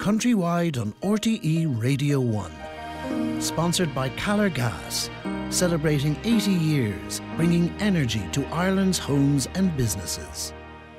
countrywide on RTE Radio 1. Sponsored by Caller Gas, celebrating 80 years, bringing energy to Ireland's homes and businesses.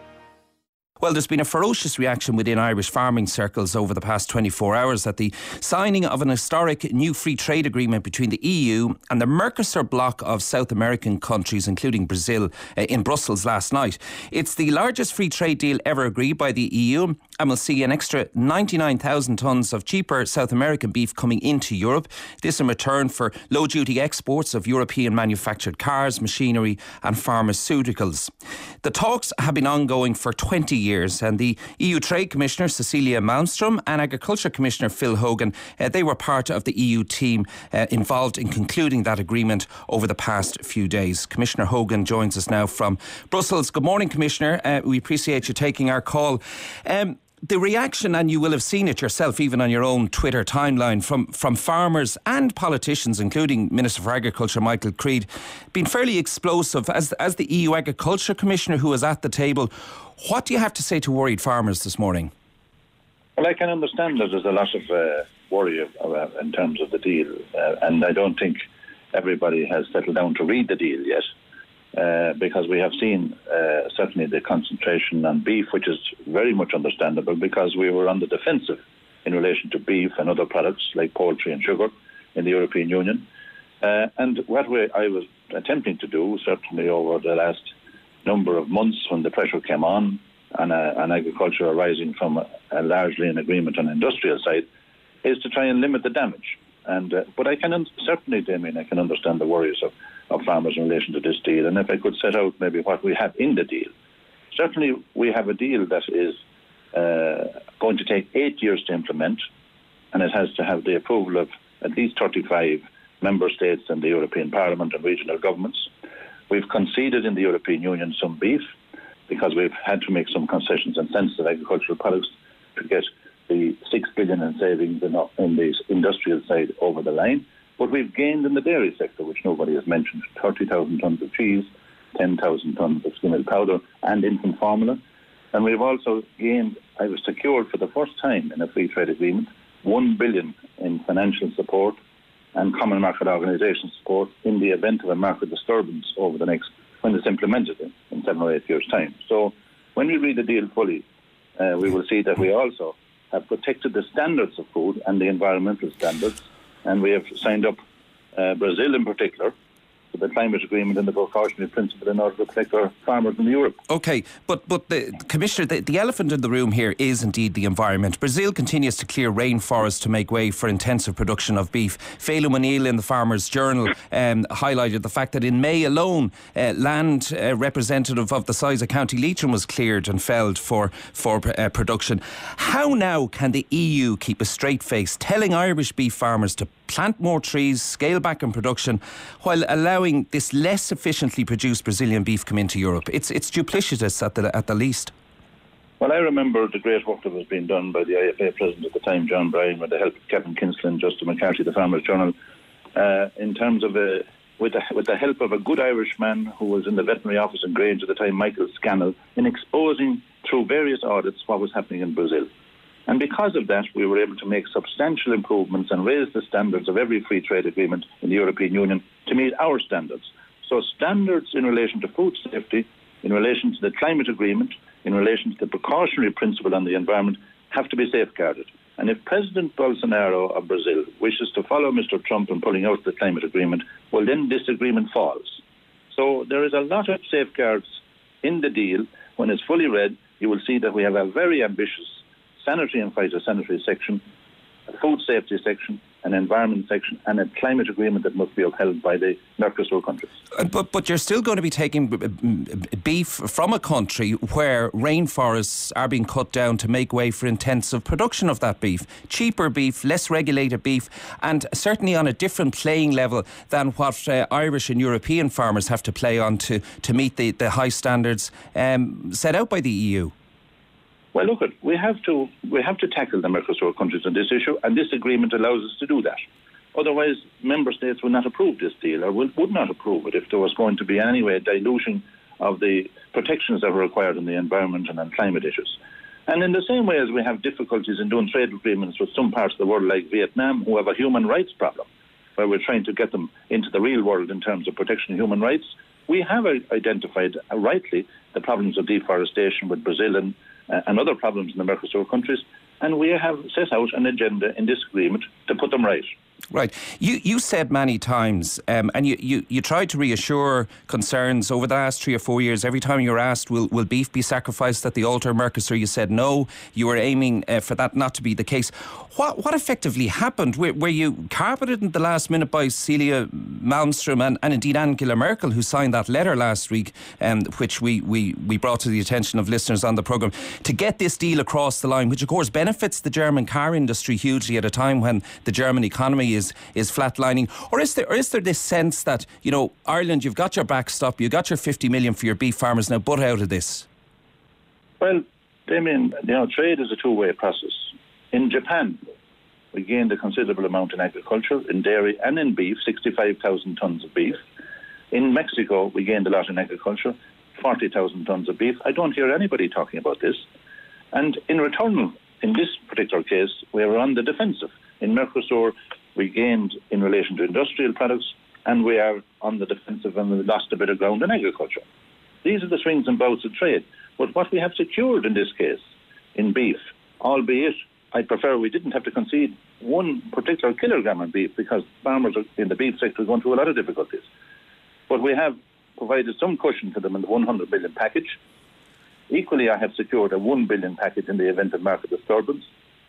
Well, there's been a ferocious reaction within Irish farming circles over the past 24 hours at the signing of an historic new free trade agreement between the EU and the Mercosur bloc of South American countries, including Brazil, in Brussels last night. It's the largest free trade deal ever agreed by the EU and will see an extra 99,000 tonnes of cheaper South American beef coming into Europe. This in return for low-duty exports of European manufactured cars, machinery and pharmaceuticals. The talks have been ongoing for 20 years. And the EU Trade Commissioner Cecilia Malmström and Agriculture Commissioner Phil Hogan, they were part of the EU team involved in concluding that agreement over the past few days. Commissioner Hogan joins us now from Brussels. Good morning, Commissioner. We appreciate you taking our call. The reaction, and you will have seen it yourself even on your own Twitter timeline, from farmers and politicians, including Minister for Agriculture Michael Creed, been fairly explosive. As the EU Agriculture Commissioner who was at the table, what do you have to say to worried farmers this morning? Well, I can understand that there's a lot of worry in terms of the deal, and I don't think everybody has settled down to read the deal yet. Because we have seen certainly the concentration on beef, which is very much understandable because we were on the defensive in relation to beef and other products like poultry and sugar in the European Union. And what I was attempting to do, certainly over the last number of months when the pressure came on agriculture arising from largely an agreement on the industrial side, is to try and limit the damage. But I can certainly, Damien, I can understand the worries of farmers in relation to this deal. And if I could set out maybe what we have in the deal. Certainly we have a deal that is going to take 8 years to implement, and it has to have the approval of at least 35 member states and the European Parliament and regional governments. We've conceded in the European Union some beef because we've had to make some concessions on sensitive agricultural products to get the 6 billion in savings in the industrial side over the line. But we've gained in the dairy sector, which nobody has mentioned, 30,000 tonnes of cheese, 10,000 tonnes of skim milk powder and infant formula. And we've also gained, I was secured for the first time in a free trade agreement, 1 billion in financial support and common market organisation support in the event of a market disturbance over the next, when it's implemented in 7 or 8 years' time. So when we read the deal fully, we will see that we also have protected the standards of food and the environmental standards, and we have signed up Brazil in particular to the climate agreement and the precautionary principle in order to protect our farmers in Europe. OK, but the Commissioner, the elephant in the room here is indeed the environment. Brazil continues to clear rainforests to make way for intensive production of beef. Phelim O'Neill in the Farmers Journal highlighted the fact that in May alone, land representative of the size of County Leitrim was cleared and felled for production. How now can the EU keep a straight face telling Irish beef farmers to plant more trees, scale back in production, while allowing this less efficiently produced Brazilian beef come into Europe? It's duplicitous at the least. Well, I remember the great work that was being done by the IFA president at the time, John Bryan, with the help of Kevin Kinsella, Justin McCarthy, the Farmers Journal, in terms of with the help of a good Irishman who was in the veterinary office in Grange at the time, Michael Scannell, in exposing through various audits what was happening in Brazil. And because of that, we were able to make substantial improvements and raise the standards of every free trade agreement in the European Union to meet our standards. So standards in relation to food safety, in relation to the climate agreement, in relation to the precautionary principle on the environment have to be safeguarded. And if President Bolsonaro of Brazil wishes to follow Mr. Trump in pulling out the climate agreement, well, then this agreement falls. So there is a lot of safeguards in the deal. When it's fully read, you will see that we have a very ambitious sanitary and phytosanitary section, a food safety section, an environment section, and a climate agreement that must be upheld by the Mercosur countries. But you're still going to be taking beef from a country where rainforests are being cut down to make way for intensive production of that beef. Cheaper beef, less regulated beef, and certainly on a different playing level than what Irish and European farmers have to play on to meet the high standards set out by the EU. Well, look, we have to tackle the Mercosur countries on this issue, and this agreement allows us to do that. Otherwise, member states would not approve this deal, or would not approve it if there was going to be anyway a dilution of the protections that were required in the environment and on climate issues. And in the same way as we have difficulties in doing trade agreements with some parts of the world like Vietnam, who have a human rights problem, where we're trying to get them into the real world in terms of protection of human rights, we have identified rightly the problems of deforestation with Brazil and other problems in the Mercosur countries, and we have set out an agenda in this agreement to put them right. Right. You said many times, and you tried to reassure concerns over the last 3 or 4 years. Every time you were asked, will beef be sacrificed at the altar of Mercosur, you said no. You were aiming for that not to be the case. What effectively happened? Were you carpeted in the last minute by Cecilia Malmström and indeed Angela Merkel, who signed that letter last week, which we brought to the attention of listeners on the programme, to get this deal across the line, which of course benefits the German car industry hugely at a time when the German economy is flatlining? Or is there this sense that, Ireland, you've got your backstop, you've got your 50 million for your beef farmers, now butt out of this? Well, Damien, trade is a two-way process. In Japan, we gained a considerable amount in agriculture, in dairy and in beef, 65,000 tonnes of beef. In Mexico, we gained a lot in agriculture, 40,000 tonnes of beef. I don't hear anybody talking about this. And in return, in this particular case, we were on the defensive. In Mercosur, we gained in relation to industrial products, and we are on the defensive and we lost a bit of ground in agriculture. These are the swings and bouts of trade. But what we have secured in this case, in beef, albeit I prefer we didn't have to concede one particular kilogram of beef because farmers in the beef sector are going through a lot of difficulties. But we have provided some cushion to them in the 100 million package. Equally, I have secured a 1 billion package in the event of market disturbance.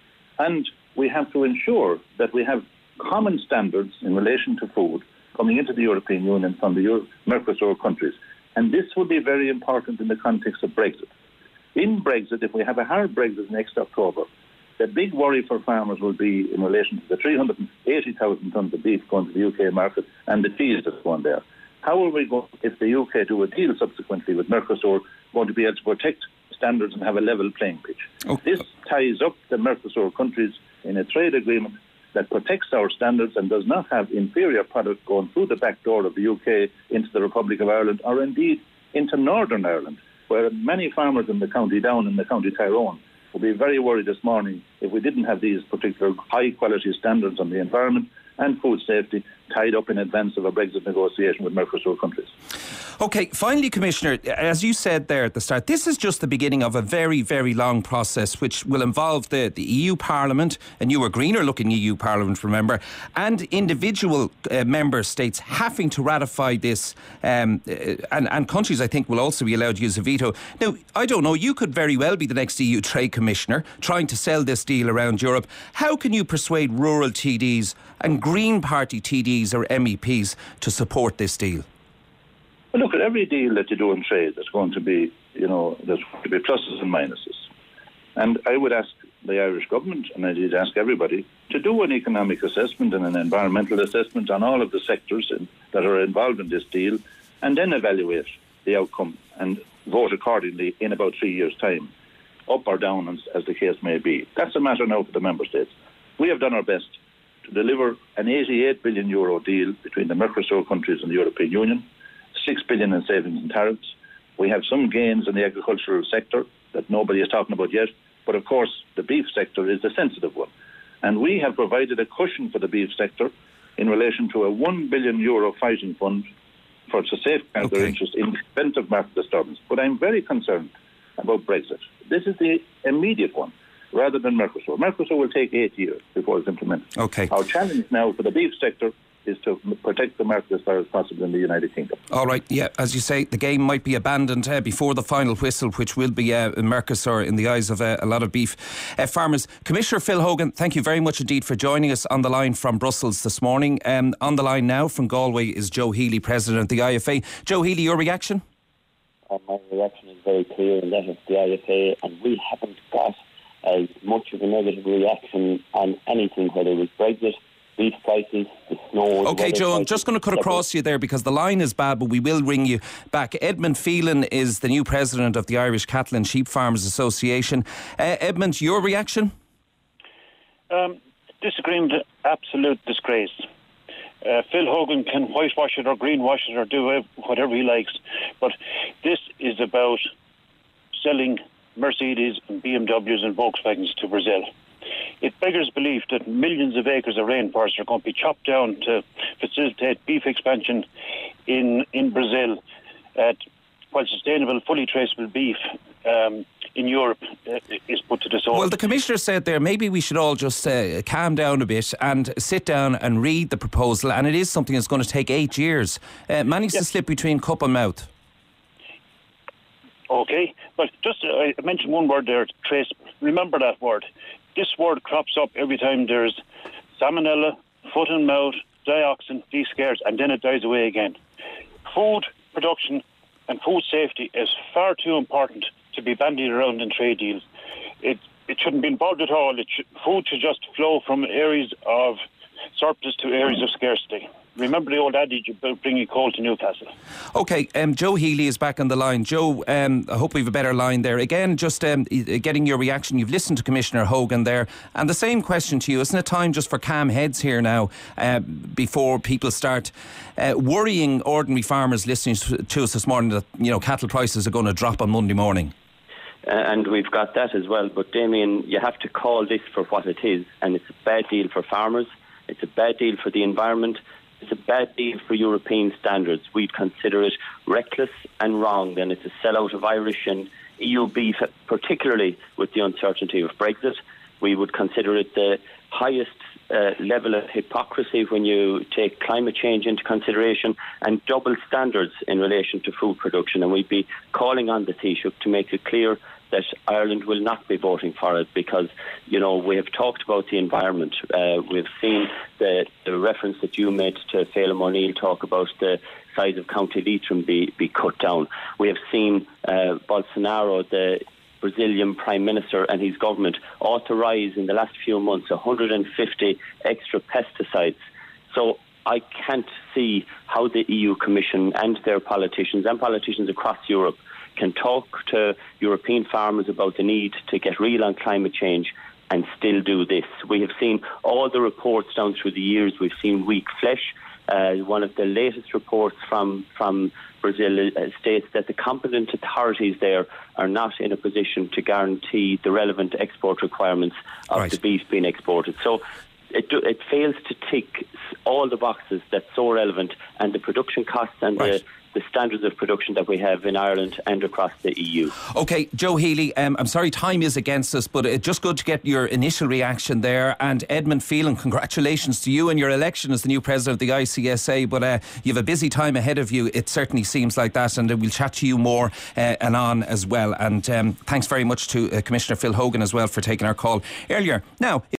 And we have to ensure that we have common standards in relation to food coming into the European Union from the Mercosur countries. And this will be very important in the context of Brexit. In Brexit, if we have a hard Brexit next October, the big worry for farmers will be in relation to the 380,000 tonnes of beef going to the UK market and the cheese that's going there. How are we going, if the UK do a deal subsequently with Mercosur, going to be able to protect standards and have a level playing pitch? This ties up the Mercosur countries in a trade agreement that protects our standards and does not have inferior product going through the back door of the UK into the Republic of Ireland or indeed into Northern Ireland, where many farmers in the County Down and the County Tyrone will be very worried this morning if we didn't have these particular high-quality standards on the environment and food safety tied up in advance of a Brexit negotiation with Mercosur countries. OK, finally, Commissioner, as you said there at the start, this is just the beginning of a very, very long process which will involve the EU Parliament, a newer, greener-looking EU Parliament, remember, and individual member states having to ratify this, and countries, I think, will also be allowed to use a veto. Now, I don't know, you could very well be the next EU Trade Commissioner trying to sell this deal around Europe. How can you persuade rural TDs and Green Party TDs or MEPs to support this deal? Well, look, at every deal that you do in trade, there's going to be, there's going to be pluses and minuses. And I would ask the Irish government, and I did ask everybody, to do an economic assessment and an environmental assessment on all of the sectors that are involved in this deal, and then evaluate the outcome and vote accordingly in about 3 years' time, up or down as the case may be. That's a matter now for the member states. We have done our best to deliver an €88 billion deal between the Mercosur countries and the European Union, 6 billion in savings and tariffs. We have some gains in the agricultural sector that nobody is talking about yet, but of course the beef sector is the sensitive one. And we have provided a cushion for the beef sector in relation to a €1 billion fighting fund to safeguard their interest in the event of market disturbance. But I'm very concerned about Brexit. This is the immediate one, rather than Mercosur. Mercosur will take 8 years before it's implemented. Okay. Our challenge now for the beef sector is to protect the market as far as possible in the United Kingdom. All right, yeah, as you say, the game might be abandoned before the final whistle, which will be Mercosur in the eyes of a lot of beef farmers. Commissioner Phil Hogan, thank you very much indeed for joining us on the line from Brussels this morning. On the line now from Galway is Joe Healy, President of the IFA. Joe Healy, your reaction? My reaction is very clear, and that of the IFA, and we haven't got as much of a negative reaction on anything, whether it was Brexit, beef prices, the snow. OK, Joe, I'm just going to cut across you there because the line is bad, but we will ring you back. Edmund Phelan is the new president of the Irish Cattle and Sheep Farmers Association. Edmund, your reaction? Disagreement, absolute disgrace. Phil Hogan can whitewash it or greenwash it or do whatever he likes, but this is about selling Mercedes and BMWs and Volkswagens to Brazil. It beggars belief that millions of acres of rainforest are going to be chopped down to facilitate beef expansion in Brazil, while sustainable, fully traceable beef in Europe is put to the sword. Well, the Commissioner said there, maybe we should all just calm down a bit and sit down and read the proposal, and it is something that's going to take 8 years. Managed to slip between cup and mouth. Okay, but just I mentioned one word there, traceable. Remember that word. This word crops up every time there's salmonella, foot and mouth, dioxin, these scares, and then it dies away again. Food production and food safety is far too important to be bandied around in trade deals. It shouldn't be involved at all. Food should just flow from areas of surplus to areas of scarcity. Remember the old adage about bringing coal to Newcastle. OK, Joe Healy is back on the line. Joe, I hope we have a better line there. Again, just getting your reaction. You've listened to Commissioner Hogan there. And the same question to you. Isn't it time just for calm heads here now before people start worrying ordinary farmers listening to us this morning that, you know, cattle prices are going to drop on Monday morning? And we've got that as well. But, Damien, you have to call this for what it is. And it's a bad deal for farmers. It's a bad deal for the environment. It's a bad deal for European standards. We'd consider it reckless and wrong. Then it's a sellout of Irish and EU beef, particularly with the uncertainty of Brexit. We would consider it the highest level of hypocrisy when you take climate change into consideration and double standards in relation to food production. And we'd be calling on the Taoiseach to make it clear that Ireland will not be voting for it because, you know, we have talked about the environment. We've seen the reference that you made to Phelim O'Neill talk about the size of County Leitrim be cut down. We have seen Bolsonaro, the Brazilian Prime Minister, and his government authorise in the last few months 150 extra pesticides. So I can't see how the EU Commission and their politicians and politicians across Europe can talk to European farmers about the need to get real on climate change and still do this. We have seen all the reports down through the years. We've seen weak flesh. One of the latest reports from Brazil states that the competent authorities there are not in a position to guarantee the relevant export requirements of the beef being exported. So it fails to tick all the boxes that's so relevant, and the production costs and the standards of production that we have in Ireland and across the EU. OK, Joe Healy, I'm sorry time is against us, but it's just good to get your initial reaction there. And Edmund Phelan, congratulations to you and your election as the new president of the ICSA, but you have a busy time ahead of you, it certainly seems like that, and we'll chat to you more and on as well. And thanks very much to Commissioner Phil Hogan as well for taking our call earlier. Now,